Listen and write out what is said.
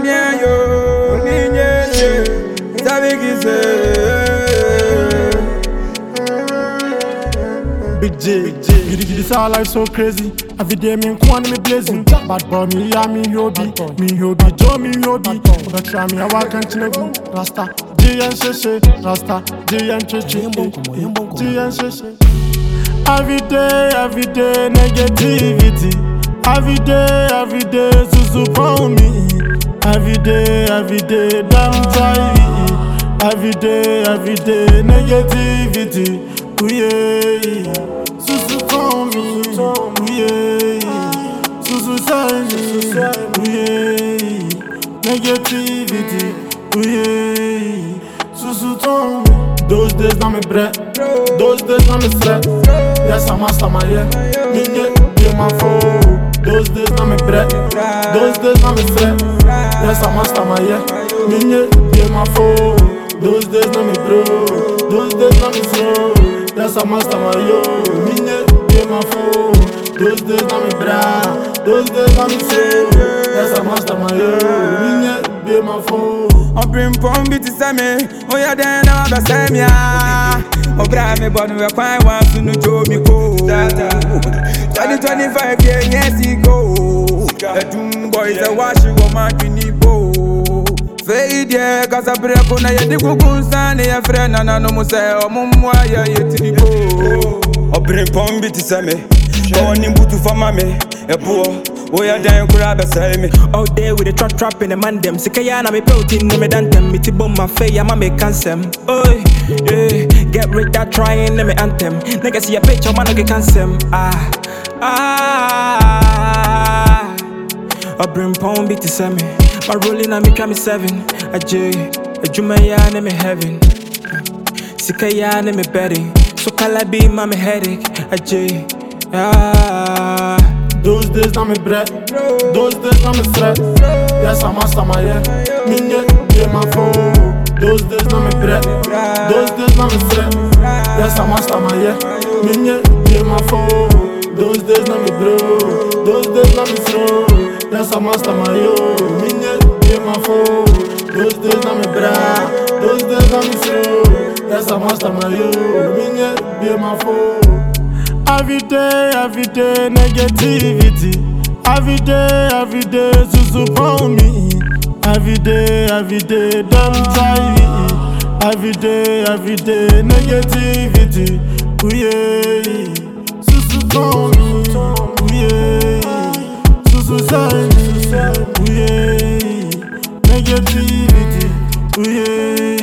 bien yo, ninye, sabe qui Big J, giddy sound life so crazy. Every day me and me blazing. Bad boy me ya me yobi, Joe me yobi. Oga try me I walk and chinegu. Rasta, J and Sheshe, Rasta, J and Cheche, J and Sheshe. Every day negativity. Every day susu for me. Every day damn tight. Every day negativity. Ooh yeah, susu for me. Ooh yeah, susu say me. Ooh yeah, negativity. Ooh yeah, susu for me. Those days na me bread, those days na me stress. Yes, I'm master my yeah. Me my phone. Those days na me bread, those days na me stress. Yes, I'm master my yeah. Me my phone. Those days na me bro, those days na me slow. Yes, I'm master my yo. Me my phone. Those days na me bra, those days na me slow. Yes, I'm master my yo. Me my phone. On bring pom biti same, oh yeah then I be same ya. Oh bra me born we kwai wan sunu jo mi ko. 2025 yes he go. The doom boys a wash you man ni bo. Fade yeah, cause I break on ya di kukunsa ne ya friend na no mo say o mumwa ya yetini go. O bring pom biti same, go ni butu fama me, e bo. Oh yeah, damn crab beside me. Out there with the trap in the man them. Sikaya na me protein no me dantem. Me tibom my face, I'ma make cancel. Oi, yeah, get rid that trying me anthem. Nigga see a picture, man, I get cancel. I bring pound beat to semi. My rolling on me try me 7. A J, a Jumaya na me heaven. Sikaya na me bedding. So calabi ma me headache. A J, Those days na me bread, those days na me stress. Yes, I'm master my yeah. Me my phone. Those days na me bread, those days na me stress. Yes, I'm master my yeah. Me my phone. Those days na me bro, those days na me slow. Yes, I'm master my yo. Me my phone. Those days na me bra, those days na me slow. Yes, I'm master my yo. Me my phone. Every day negativity. Every day susu for me. Every day damn tight. Every day negativity. Ooh yeah, susu for me. Ooh yeah, susu say me. Ooh yeah, negativity. Ooh yeah.